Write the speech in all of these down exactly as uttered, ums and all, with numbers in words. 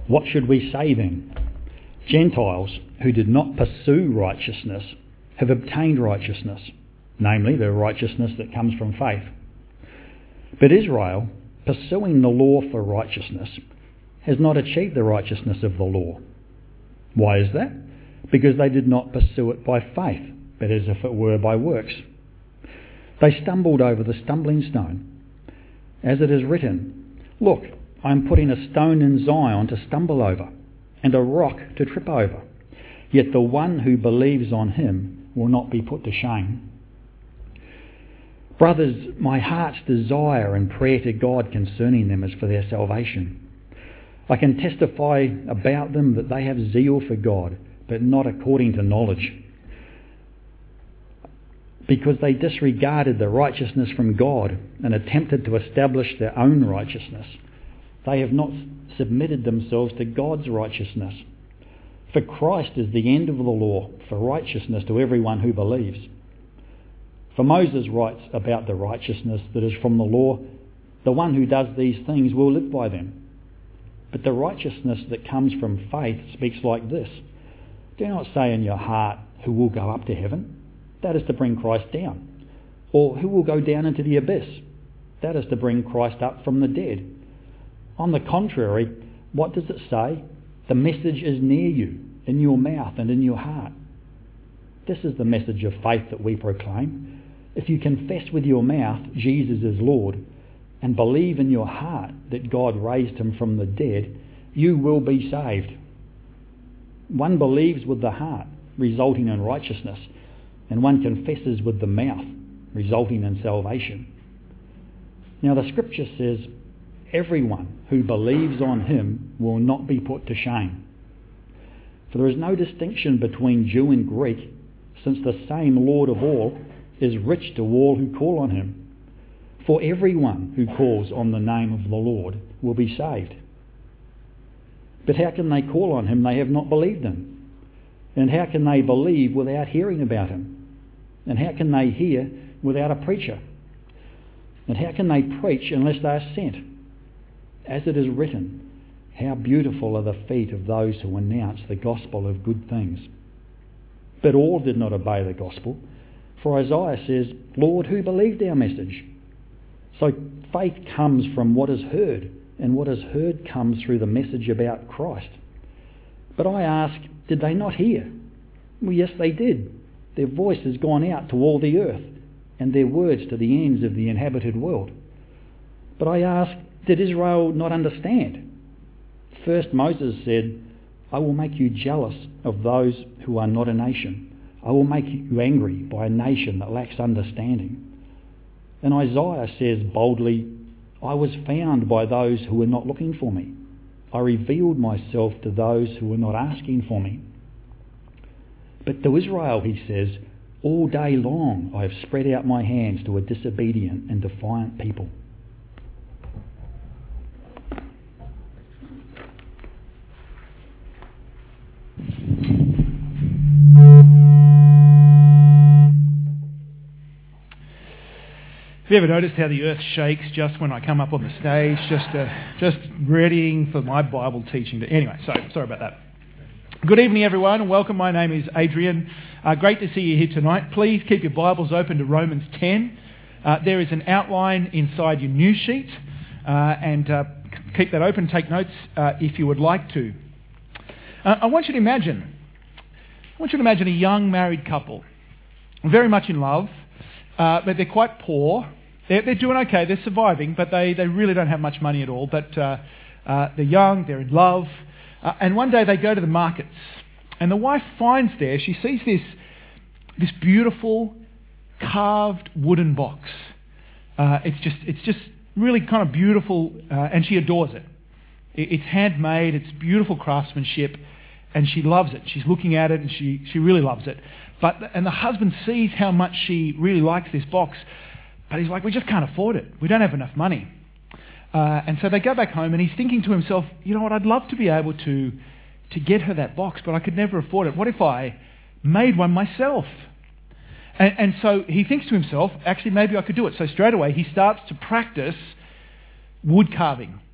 What should we say then? Gentiles who did not pursue righteousness have obtained righteousness, namely the righteousness that comes from faith. But Israel, pursuing the law for righteousness, has not achieved the righteousness of the law. Why is that? Because they did not pursue it by faith, but as if it were by works. They stumbled over the stumbling stone. As it is written, "Look, I am putting a stone in Zion to stumble over, and a rock to trip over. Yet the one who believes on him will not be put to shame." Brothers, my heart's desire and prayer to God concerning them is for their salvation. I can testify about them that they have zeal for God, but not according to knowledge. Because they disregarded the righteousness from God and attempted to establish their own righteousness, they have not submitted themselves to God's righteousness. For Christ is the end of the law for righteousness to everyone who believes. For Moses writes about the righteousness that is from the law, "The one who does these things will live by them." But the righteousness that comes from faith speaks like this: "Do not say in your heart, 'Who will go up to heaven?' That is to bring Christ down. Or, 'Who will go down into the abyss?' That is to bring Christ up from the dead. On the contrary, what does it say? The message is near you, in your mouth and in your heart." This is the message of faith that we proclaim. If you confess with your mouth Jesus is Lord, and believe in your heart that God raised him from the dead, you will be saved. One believes with the heart, resulting in righteousness, and one confesses with the mouth, resulting in salvation. Now the scripture says, "Everyone who believes on him will not be put to shame." For there is no distinction between Jew and Greek, since the same Lord of all is rich to all who call on him. For everyone who calls on the name of the Lord will be saved. But how can they call on him they have not believed in? And how can they believe without hearing about him? And how can they hear without a preacher? And how can they preach unless they are sent? As it is written, "How beautiful are the feet of those who announce the gospel of good things." But all did not obey the gospel. For Isaiah says, "Lord, who believed our message?" So faith comes from what is heard, and what is heard comes through the message about Christ. But I ask, did they not hear? Well, yes, they did. Their voice has gone out to all the earth, and their words to the ends of the inhabited world. But I ask, did Israel not understand? First Moses said, "I will make you jealous of those who are not a nation. I will make you angry by a nation that lacks understanding." And Isaiah says boldly, "I was found by those who were not looking for me. I revealed myself to those who were not asking for me." But to Israel, he says, "All day long I have spread out my hands to a disobedient and defiant people." Have you ever noticed how the earth shakes just when I come up on the stage, just uh, just readying for my Bible teaching? To, anyway, so sorry about that. Good evening, everyone, and welcome. My name is Adrian. Uh, great to see you here tonight. Please keep your Bibles open to Romans ten. Uh, there is an outline inside your news sheet, uh, and uh, keep that open. Take notes uh, if you would like to. Uh, I want you to imagine. I want you to imagine a young married couple, very much in love, uh, but they're quite poor. They're, they're doing okay. They're surviving, but they, they really don't have much money at all. But uh, uh, they're young. They're in love. Uh, and one day they go to the markets, and the wife finds there, she sees this, this beautiful carved wooden box. Uh, it's just it's just really kind of beautiful, uh, and she adores it. it. It's handmade, it's beautiful craftsmanship, and she loves it. She's looking at it, and she, she really loves it. But and the husband sees how much she really likes this box, but he's like, we just can't afford it. We don't have enough money. Uh, and so they go back home, and he's thinking to himself, you know what, I'd love to be able to to get her that box, but I could never afford it. What if I made one myself? And, and so he thinks to himself, actually, maybe I could do it. So straight away, he starts to practice wood carving.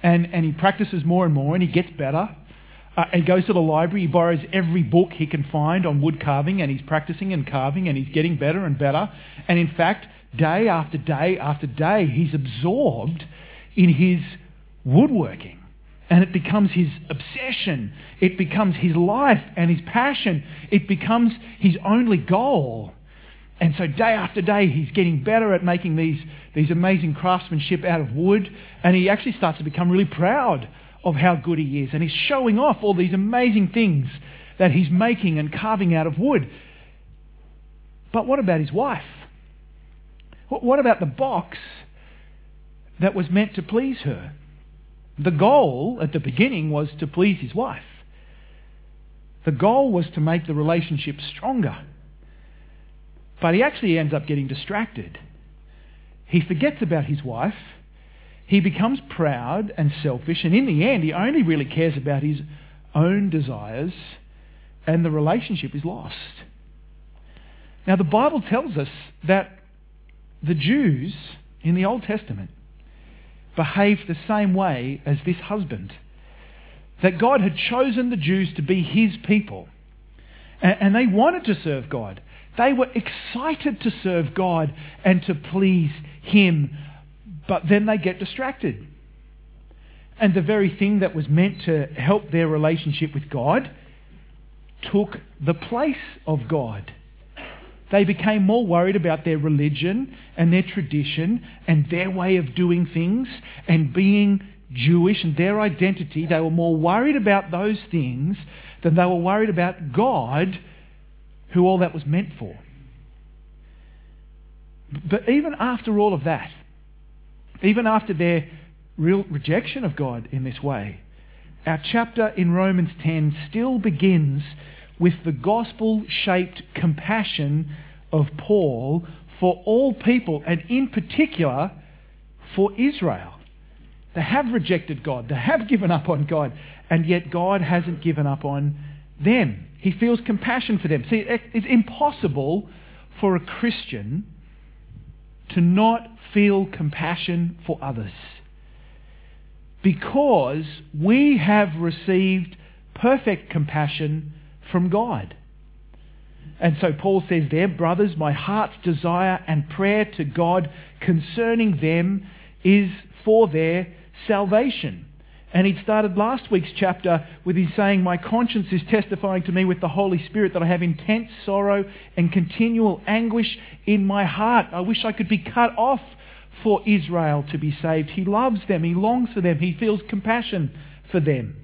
And, and he practices more and more, and he gets better. Uh, he goes to the library, he borrows every book he can find on wood carving, and he's practicing and carving, and he's getting better and better. And in fact, day after day after day, he's absorbed in his woodworking. And it becomes his obsession. It becomes his life and his passion. It becomes his only goal. And so day after day, he's getting better at making these, these amazing craftsmanship out of wood. And he actually starts to become really proud of how good he is. And he's showing off all these amazing things that he's making and carving out of wood. But what about his wife? What about the box that was meant to please her? The goal at the beginning was to please his wife. The goal was to make the relationship stronger. But he actually ends up getting distracted. He forgets about his wife. He becomes proud and selfish. And in the end, he only really cares about his own desires. And the relationship is lost. Now, the Bible tells us that the Jews in the Old Testament behaved the same way as this husband. That God had chosen the Jews to be his people. And they wanted to serve God. They were excited to serve God and to please him. But then they get distracted. And the very thing that was meant to help their relationship with God took the place of God. They became more worried about their religion and their tradition and their way of doing things and being Jewish and their identity. They were more worried about those things than they were worried about God, who all that was meant for. But even after all of that, even after their real rejection of God in this way, our chapter in Romans ten still begins with the gospel-shaped compassion of Paul for all people, and in particular for Israel. They have rejected God, they have given up on God, and yet God hasn't given up on them. He feels compassion for them. See, it's impossible for a Christian to not feel compassion for others, because we have received perfect compassion from God. And so Paul says there, brothers, my heart's desire and prayer to God concerning them is for their salvation. And he started last week's chapter with his saying, my conscience is testifying to me with the Holy Spirit that I have intense sorrow and continual anguish in my heart. I wish I could be cut off for Israel to be saved. He loves them. He longs for them. He feels compassion for them.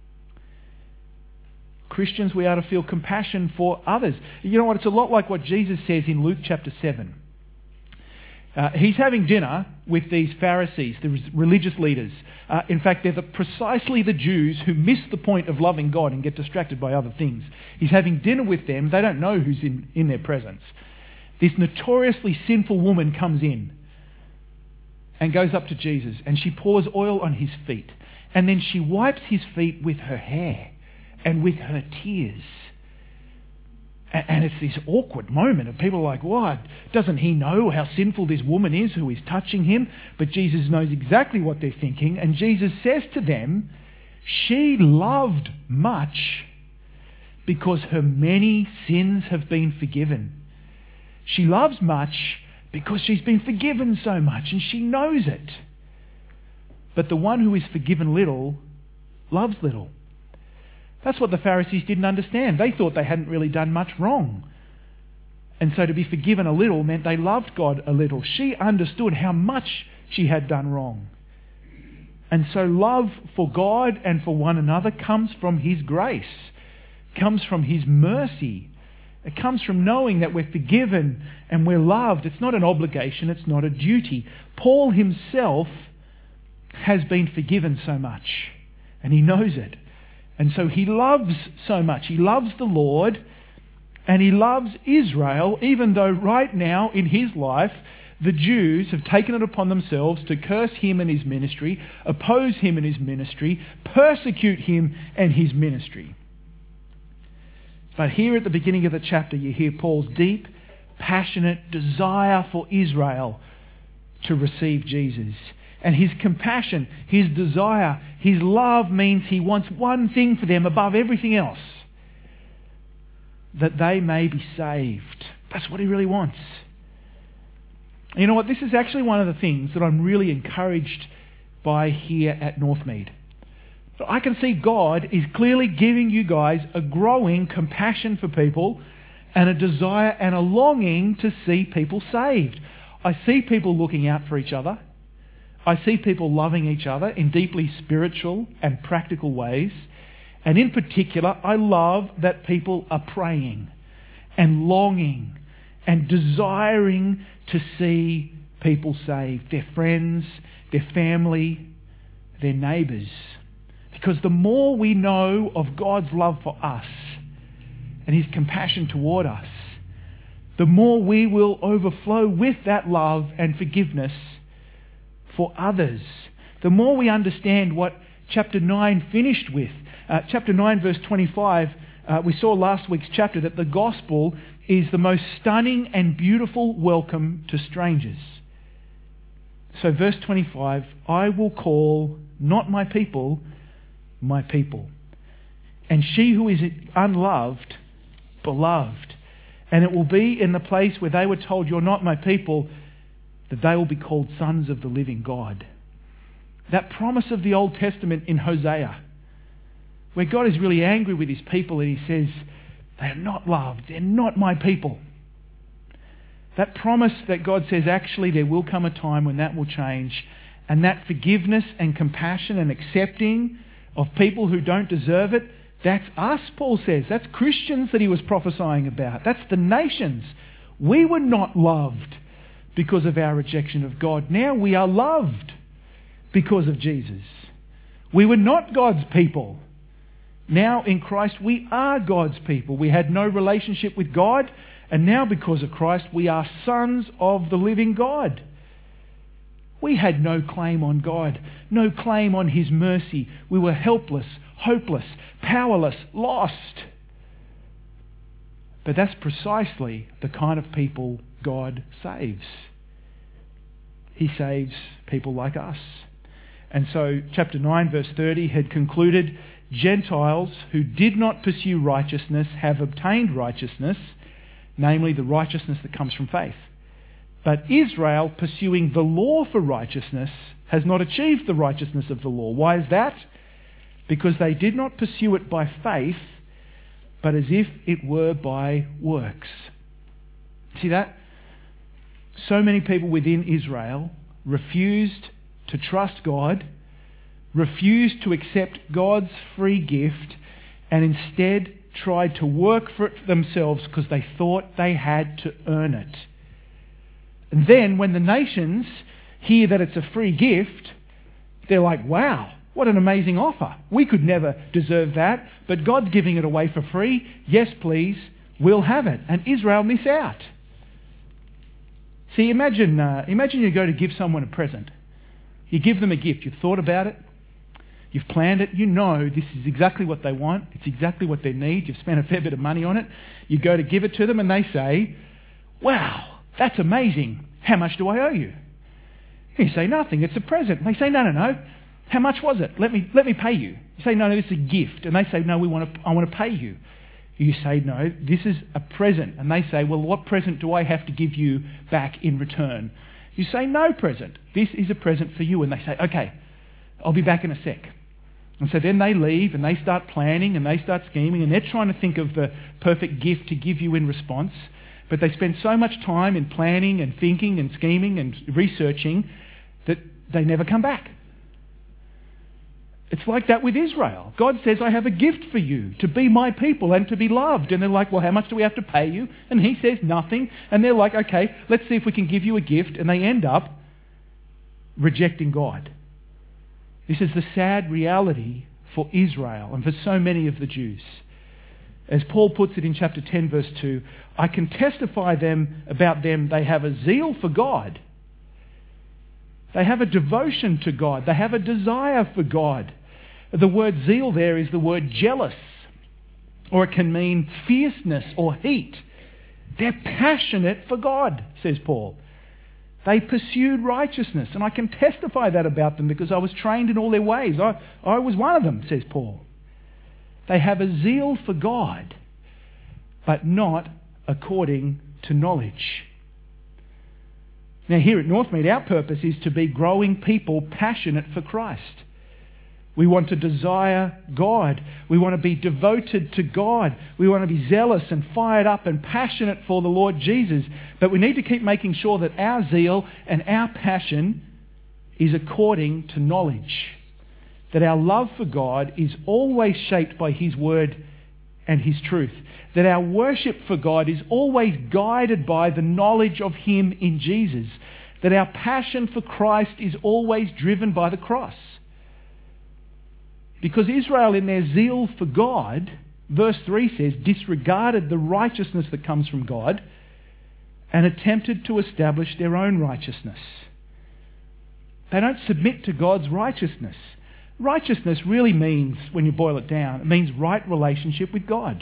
Christians, we are to feel compassion for others. You know what? It's a lot like what Jesus says in Luke chapter seven. Uh, he's having dinner with these Pharisees, the religious leaders. Uh, in fact, they're the, precisely the Jews who miss the point of loving God and get distracted by other things. He's having dinner with them. They don't know who's in, in their presence. This notoriously sinful woman comes in and goes up to Jesus, and she pours oil on his feet. And then she wipes his feet with her hair and with her tears. And it's this awkward moment of people like, what? Doesn't he know how sinful this woman is who is touching him? But Jesus knows exactly what they're thinking. And Jesus says to them, she loved much because her many sins have been forgiven. She loves much because she's been forgiven so much and she knows it. But the one who is forgiven little loves little. That's what the Pharisees didn't understand. They thought they hadn't really done much wrong. And so to be forgiven a little meant they loved God a little. She understood how much she had done wrong. And so love for God and for one another comes from his grace, comes from his mercy. It comes from knowing that we're forgiven and we're loved. It's not an obligation, it's not a duty. Paul himself has been forgiven so much, and he knows it. And so he loves so much. He loves the Lord and he loves Israel, even though right now in his life the Jews have taken it upon themselves to curse him and his ministry, oppose him and his ministry, persecute him and his ministry. But here at the beginning of the chapter you hear Paul's deep, passionate desire for Israel to receive Jesus. And his compassion, his desire, his love means he wants one thing for them above everything else. That they may be saved. That's what he really wants. And you know what? This is actually one of the things that I'm really encouraged by here at Northmead. I can see God is clearly giving you guys a growing compassion for people and a desire and a longing to see people saved. I see people looking out for each other. I see people loving each other in deeply spiritual and practical ways. And in particular, I love that people are praying and longing and desiring to see people saved. Their friends, their family, their neighbours. Because the more we know of God's love for us and his compassion toward us, the more we will overflow with that love and forgiveness for others. The more we understand what chapter nine finished with. Uh, chapter nine verse twenty-five, uh, we saw last week's chapter that the gospel is the most stunning and beautiful welcome to strangers. So verse twenty-five, I will call not my people, my people. And she who is unloved, beloved. And it will be in the place where they were told, you're not my people, that they will be called sons of the living God. That promise of the Old Testament in Hosea, where God is really angry with his people and he says, they are not loved, they're not my people. That promise that God says, actually there will come a time when that will change, and that forgiveness and compassion and accepting of people who don't deserve it, that's us, Paul says. That's Christians that he was prophesying about. That's the nations. We were not loved because of our rejection of God. Now we are loved because of Jesus. We were not God's people. Now in Christ we are God's people. We had no relationship with God, and now because of Christ we are sons of the living God. We had no claim on God, no claim on his mercy. We were helpless, hopeless, powerless, lost. But that's precisely the kind of people God saves. He saves people like us. And so chapter nine verse thirty had concluded, Gentiles who did not pursue righteousness have obtained righteousness, namely the righteousness that comes from faith. But Israel, pursuing the law for righteousness, has not achieved the righteousness of the law. Why is that? Because they did not pursue it by faith, but as if it were by works. See that? So many people within Israel refused to trust God, refused to accept God's free gift, and instead tried to work for it themselves because they thought they had to earn it. And then when the nations hear that it's a free gift, they're like, wow, what an amazing offer. We could never deserve that, but God's giving it away for free. Yes, please, we'll have it. And Israel miss out. See, imagine, uh, imagine you go to give someone a present. You give them a gift. You've thought about it. You've planned it. You know this is exactly what they want. It's exactly what they need. You've spent a fair bit of money on it. You go to give it to them and they say, wow, that's amazing. How much do I owe you? You say, nothing. It's a present. And they say, no, no, no. How much was it? Let me let me pay you. You say, no, no, this is a gift. And they say, no, we want to. I want to pay you. You say, no, this is a present. And they say, well, what present do I have to give you back in return? You say, no present. This is a present for you. And they say, okay, I'll be back in a sec. And so then they leave and they start planning and they start scheming and they're trying to think of the perfect gift to give you in response. But they spend so much time in planning and thinking and scheming and researching that they never come back. It's like that with Israel. God says, I have a gift for you to be my people and to be loved. And they're like, well, how much do we have to pay you? And he says, nothing. And they're like, okay, let's see if we can give you a gift. And they end up rejecting God. This is the sad reality for Israel and for so many of the Jews. As Paul puts it in chapter ten, verse two, I can testify them about them, they have a zeal for God. They have a devotion to God. They have a desire for God. The word zeal there is the word jealous, or it can mean fierceness or heat. They're passionate for God, says Paul. They pursued righteousness, and I can testify that about them because I was trained in all their ways. I, I was one of them, says Paul. They have a zeal for God, but not according to knowledge. Now here at Northmead, our purpose is to be growing people passionate for Christ. We want to desire God. We want to be devoted to God. We want to be zealous and fired up and passionate for the Lord Jesus. But we need to keep making sure that our zeal and our passion is according to knowledge. That our love for God is always shaped by His Word and His truth. That our worship for God is always guided by the knowledge of Him in Jesus. That our passion for Christ is always driven by the cross. Because Israel, in their zeal for God, verse three says, disregarded the righteousness that comes from God and attempted to establish their own righteousness. They don't submit to God's righteousness. Righteousness really means, when you boil it down, it means right relationship with God.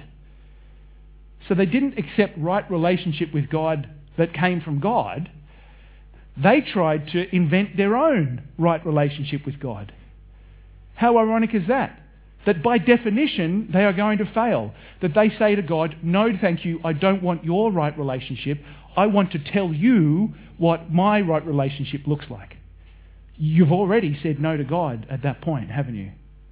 So they didn't accept right relationship with God that came from God. They tried to invent their own right relationship with God. How ironic is that? That by definition, they are going to fail. That they say to God, no, thank you, I don't want your right relationship. I want to tell you what my right relationship looks like. You've already said no to God at that point, haven't you?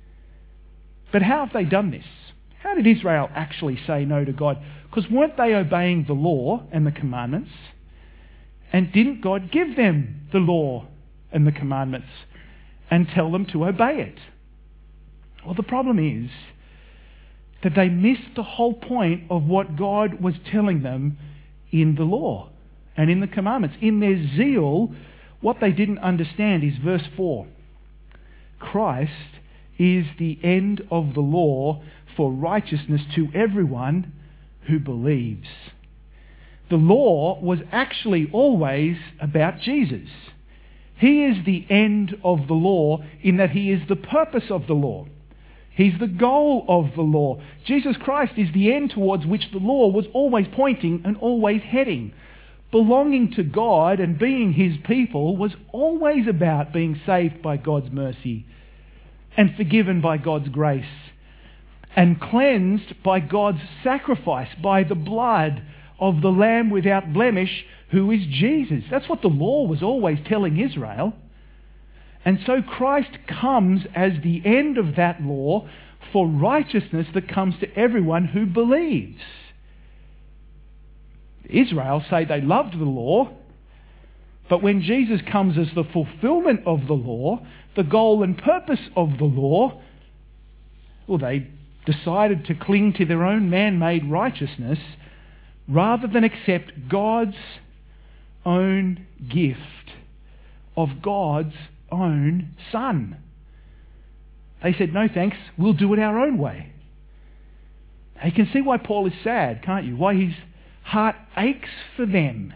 But how have they done this? How did Israel actually say no to God? Because weren't they obeying the law and the commandments? And didn't God give them the law and the commandments and tell them to obey it? Well, the problem is that they missed the whole point of what God was telling them in the law and in the commandments. In their zeal, what they didn't understand is verse four. Christ is the end of the law for righteousness to everyone who believes. The law was actually always about Jesus. He is the end of the law in that He is the purpose of the law. He's the goal of the law. Jesus Christ is the end towards which the law was always pointing and always heading. Belonging to God and being His people was always about being saved by God's mercy and forgiven by God's grace and cleansed by God's sacrifice, by the blood of the Lamb without blemish, who is Jesus. That's what the law was always telling Israel. And so Christ comes as the end of that law for righteousness that comes to everyone who believes. Israel say they loved the law, but when Jesus comes as the fulfillment of the law, the goal and purpose of the law, well, they decided to cling to their own man-made righteousness rather than accept God's own gift of God's own Son. They said, no thanks, we'll do it our own way. Now you can see why Paul is sad, can't you? Why his heart aches for them.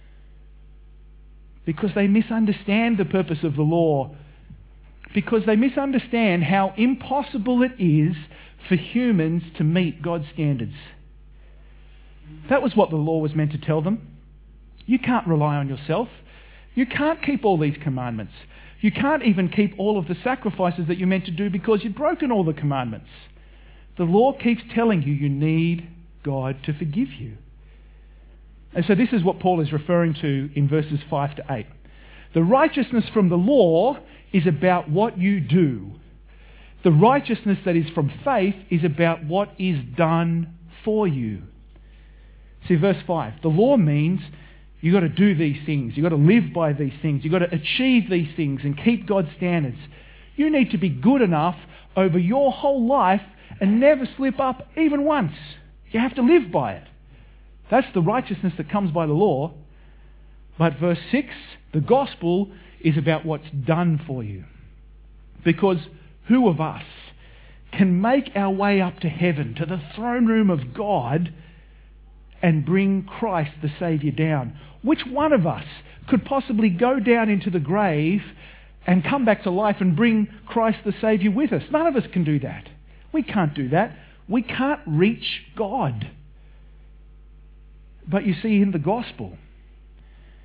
Because they misunderstand the purpose of the law. Because they misunderstand how impossible it is for humans to meet God's standards. That was what the law was meant to tell them. You can't rely on yourself. You can't keep all these commandments. You can't even keep all of the sacrifices that you're meant to do because you've broken all the commandments. The law keeps telling you you need God to forgive you. And so this is what Paul is referring to in verses five to eight. The righteousness from the law is about what you do. The righteousness that is from faith is about what is done for you. See, verse five. The law means you've got to do these things. You've got to live by these things. You've got to achieve these things and keep God's standards. You need to be good enough over your whole life and never slip up even once. You have to live by it. That's the righteousness that comes by the law. But verse six, the gospel is about what's done for you. Because who of us can make our way up to heaven, to the throne room of God, and bring Christ the Saviour down? Which one of us could possibly go down into the grave and come back to life and bring Christ the Saviour with us? None of us can do that. We can't do that. We can't reach God. But you see, in the gospel,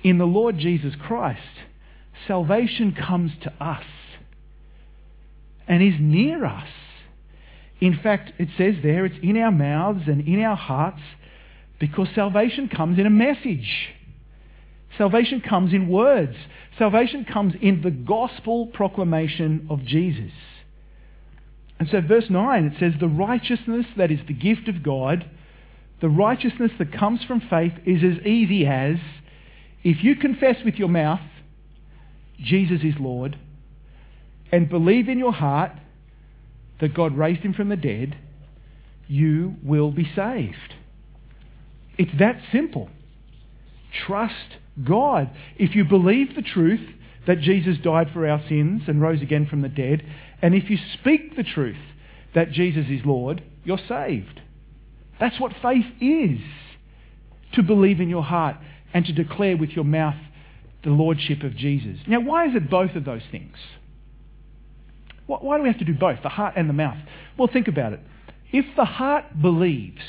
in the Lord Jesus Christ, salvation comes to us and is near us. In fact, it says there, it's in our mouths and in our hearts, because salvation comes in a message. Salvation comes in words. Salvation comes in the gospel proclamation of Jesus. And so verse nine, it says, the righteousness that is the gift of God, the righteousness that comes from faith, is as easy as, if you confess with your mouth Jesus is Lord, and believe in your heart that God raised him from the dead, you will be saved. It's that simple. Trust God. If you believe the truth that Jesus died for our sins and rose again from the dead, and if you speak the truth that Jesus is Lord, you're saved. That's what faith is. To believe in your heart and to declare with your mouth the lordship of Jesus. Now, why is it both of those things? Why do we have to do both, the heart and the mouth? Well, think about it. If the heart believes,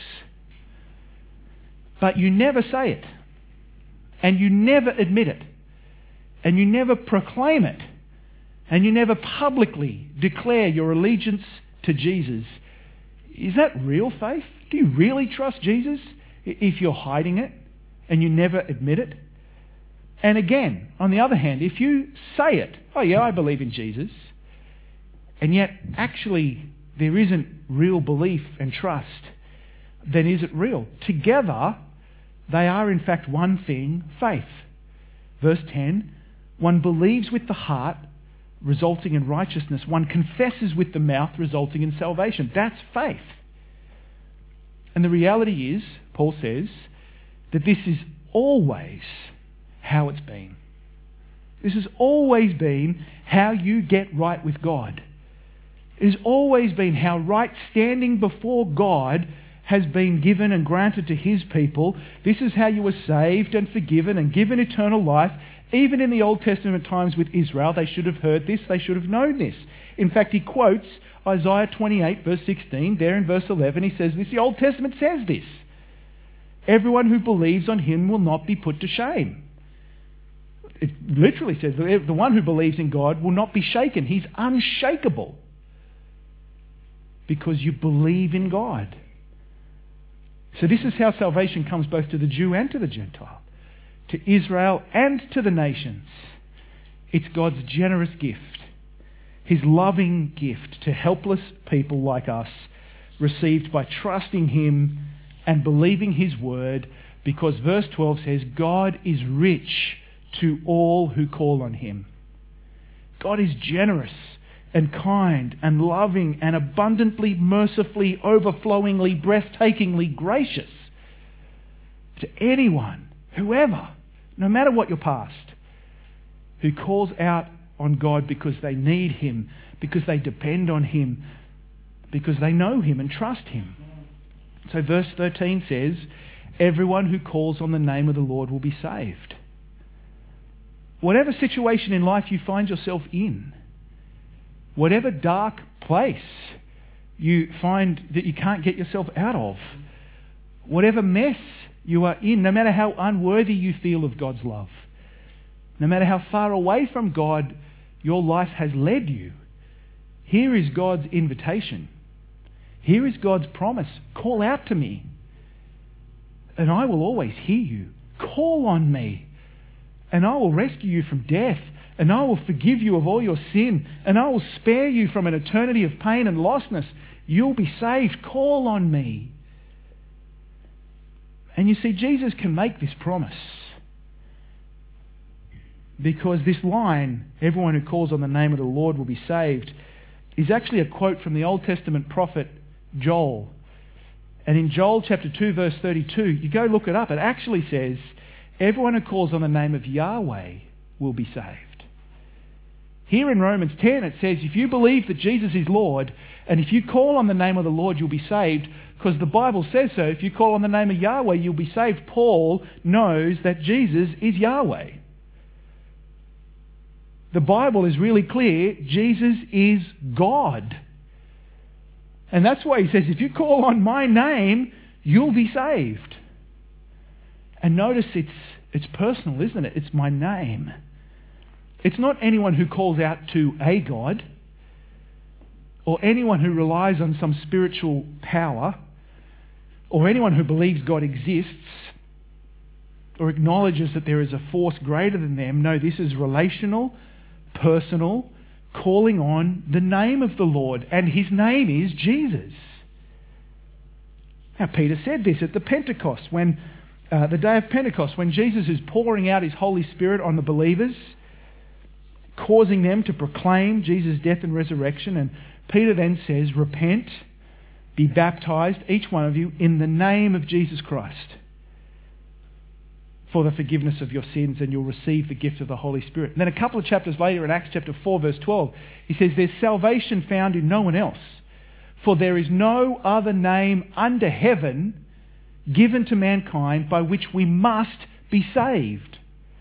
but you never say it, and you never admit it, and you never proclaim it, and you never publicly declare your allegiance to Jesus, is that real faith? Do you really trust Jesus if you're hiding it and you never admit it? And again, on the other hand, if you say it, oh yeah, I believe in Jesus, and yet actually there isn't real belief and trust, then is it real? Together, they are in fact one thing, faith. Verse ten, one believes with the heart, resulting in righteousness. One confesses with the mouth, resulting in salvation. That's faith. And the reality is, Paul says, that this is always how it's been. This has always been how you get right with God. It has always been how right standing before God has been given and granted to his people. This is how you were saved and forgiven and given eternal life. Even in the Old Testament times with Israel, they should have heard this, they should have known this. In fact, he quotes Isaiah twenty-eight, verse sixteen. There in verse eleven, he says this. The Old Testament says this. Everyone who believes on him will not be put to shame. It literally says the one who believes in God will not be shaken. He's unshakable because you believe in God. So this is how salvation comes both to the Jew and to the Gentile, to Israel and to the nations. It's God's generous gift, his loving gift to helpless people like us, received by trusting him and believing his word, because verse twelve says, God is rich to all who call on him. God is generous and kind and loving and abundantly, mercifully, overflowingly, breathtakingly gracious to anyone, whoever, no matter what your past, who calls out on God because they need him, because they depend on him, because they know him and trust him. So verse thirteen says, everyone who calls on the name of the Lord will be saved. Whatever situation in life you find yourself in, whatever dark place you find that you can't get yourself out of, whatever mess you are in, no matter how unworthy you feel of God's love, no matter how far away from God your life has led you, here is God's invitation. Here is God's promise. Call out to me, and I will always hear you. Call on me, and I will rescue you from death, and I will forgive you of all your sin, and I will spare you from an eternity of pain and lostness. You'll be saved. Call on me. And you see, Jesus can make this promise, because this line, everyone who calls on the name of the Lord will be saved, is actually a quote from the Old Testament prophet Joel. And in Joel chapter two, verse thirty-two, you go look it up, it actually says, everyone who calls on the name of Yahweh will be saved. Here in Romans ten, it says, if you believe that Jesus is Lord, and if you call on the name of the Lord, you'll be saved, because the Bible says so. If you call on the name of Yahweh, you'll be saved. Paul knows that Jesus is Yahweh. The Bible is really clear. Jesus is God. And that's why he says, if you call on my name, you'll be saved. And notice it's It's personal, isn't it? It's my name. It's not anyone who calls out to a God or anyone who relies on some spiritual power or anyone who believes God exists or acknowledges that there is a force greater than them. No, this is relational, personal, calling on the name of the Lord, and his name is Jesus. Now, Peter said this at the Pentecost, when uh, the day of Pentecost, when Jesus is pouring out his Holy Spirit on the believers, causing them to proclaim Jesus' death and resurrection. And Peter then says, repent, be baptized, each one of you, in the name of Jesus Christ, for the forgiveness of your sins, and you'll receive the gift of the Holy Spirit. And then a couple of chapters later, in Acts chapter four, verse twelve, he says, there's salvation found in no one else, for there is no other name under heaven given to mankind by which we must be saved.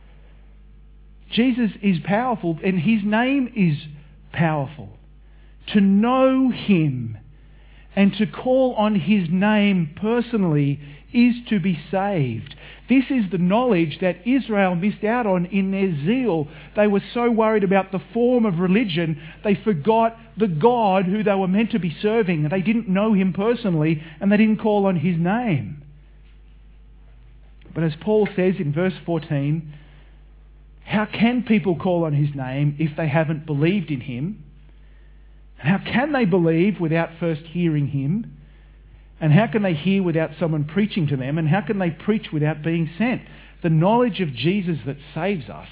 Jesus is powerful, and his name is powerful. To know him and to call on his name personally is to be saved. This is the knowledge that Israel missed out on in their zeal. They were so worried about the form of religion, they forgot the God who they were meant to be serving. They didn't know him personally, and they didn't call on his name. But as Paul says in verse fourteen, how can people call on his name if they haven't believed in him? And how can they believe without first hearing him? And how can they hear without someone preaching to them? And how can they preach without being sent? The knowledge of Jesus that saves us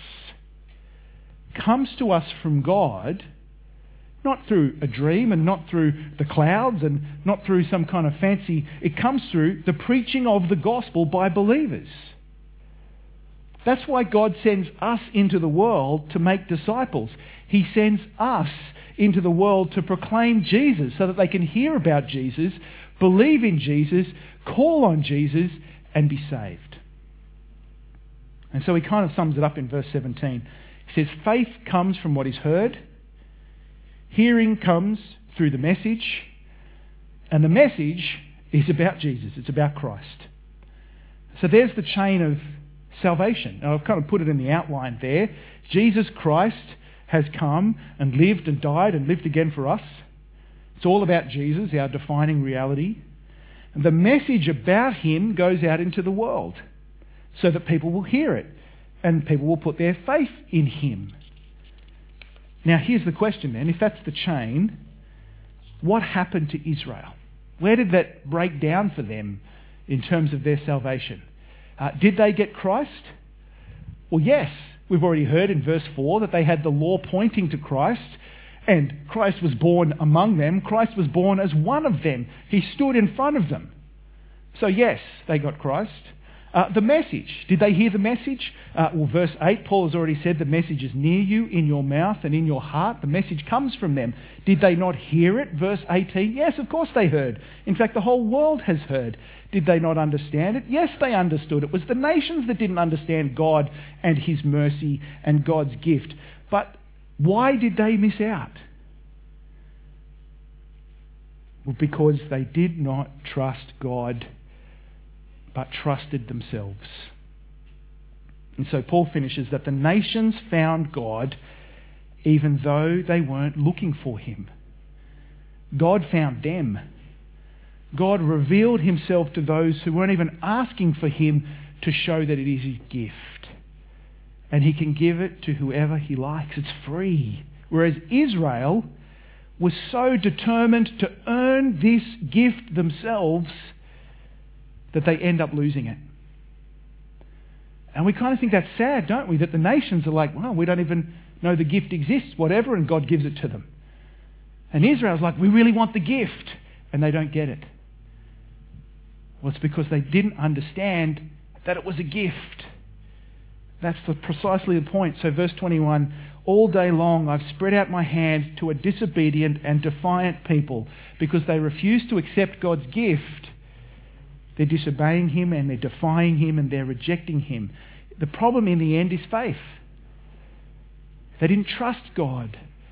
comes to us from God, not through a dream and not through the clouds and not through some kind of fancy. It comes through the preaching of the gospel by believers. That's why God sends us into the world to make disciples. He sends us into the world to proclaim Jesus so that they can hear about Jesus, believe in Jesus, call on Jesus, and be saved. And so he kind of sums it up in verse seventeen. He says, faith comes from what is heard, hearing comes through the message, and the message is about Jesus. It's about Christ. So there's the chain of salvation. Now, I've kind of put it in the outline there. Jesus Christ has come and lived and died and lived again for us. It's all about Jesus, our defining reality. And the message about him goes out into the world so that people will hear it and people will put their faith in him. Now, here's the question then. If that's the chain, what happened to Israel? Where did that break down for them in terms of their salvation? Uh, did they get Christ? Well, yes. We've already heard in verse four that they had the law pointing to Christ, and Christ was born among them. Christ was born as one of them. He stood in front of them. So yes, they got Christ. Uh, the message. Did they hear the message? Uh, well, verse eight, Paul has already said the message is near you, in your mouth and in your heart. The message comes from them. Did they not hear it? Verse eighteen, yes, of course they heard. In fact, the whole world has heard. Did they not understand it? Yes, they understood. It was the nations that didn't understand God and his mercy and God's gift. But why did they miss out? Well, because they did not trust God, but trusted themselves. And so Paul finishes that the nations found God even though they weren't looking for him. God found them. God revealed himself to those who weren't even asking for him to show that it is his gift. And he can give it to whoever he likes. It's free. Whereas Israel was so determined to earn this gift themselves that they end up losing it. And we kind of think that's sad, don't we? That the nations are like, well, we don't even know the gift exists, whatever, and God gives it to them. And Israel's like, we really want the gift, and they don't get it. Well, it's because they didn't understand that it was a gift. That's the, precisely the point. So verse twenty-one, all day long I've spread out my hand to a disobedient and defiant people because they refuse to accept God's gift. They're disobeying him and they're defying him and they're rejecting him. The problem in the end is faith. They didn't trust God.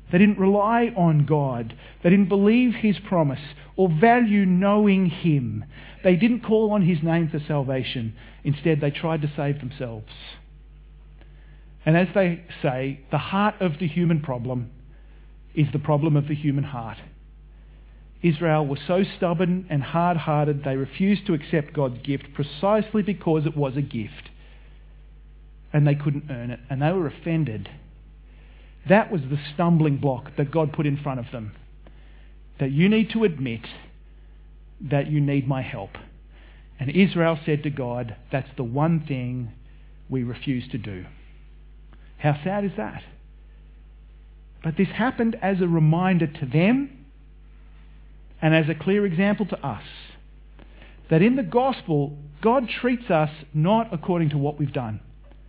They didn't rely on God. They didn't believe his promise or value knowing him. They didn't call on his name for salvation. Instead, they tried to save themselves. And as they say, the heart of the human problem is the problem of the human heart. Israel was so stubborn and hard-hearted, they refused to accept God's gift precisely because it was a gift. And they couldn't earn it, and they were offended. That was the stumbling block that God put in front of them. That you need to admit that you need my help. And Israel said to God, that's the one thing we refuse to do. How sad is that? But this happened as a reminder to them and as a clear example to us that in the gospel, God treats us not according to what we've done.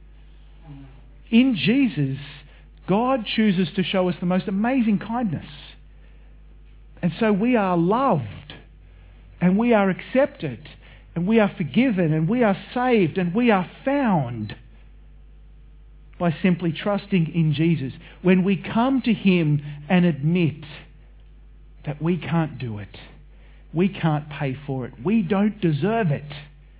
In Jesus, God chooses to show us the most amazing kindness. And so we are loved, and we are accepted, and we are forgiven, and we are saved, and we are found by simply trusting in Jesus. When we come to him and admit that we can't do it, we can't pay for it, we don't deserve it,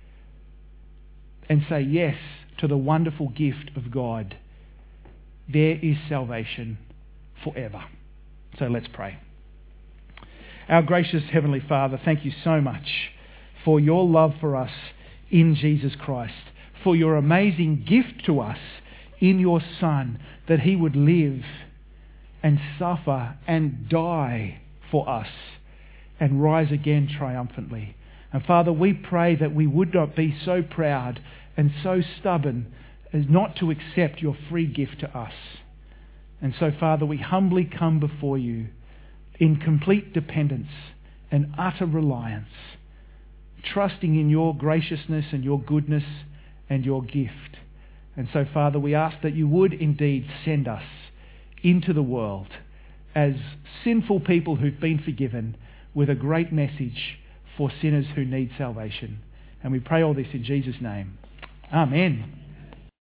and say yes to the wonderful gift of God, there is salvation forever. So let's pray. Our gracious Heavenly Father, thank you so much for your love for us in Jesus Christ, for your amazing gift to us in your Son, that he would live and suffer and die for us and rise again triumphantly. And Father, we pray that we would not be so proud and so stubborn as not to accept your free gift to us. And so, Father, we humbly come before you in complete dependence and utter reliance, trusting in your graciousness and your goodness and your gift. And so, Father, we ask that you would indeed send us into the world as sinful people who've been forgiven with a great message for sinners who need salvation. And we pray all this in Jesus' name. Amen.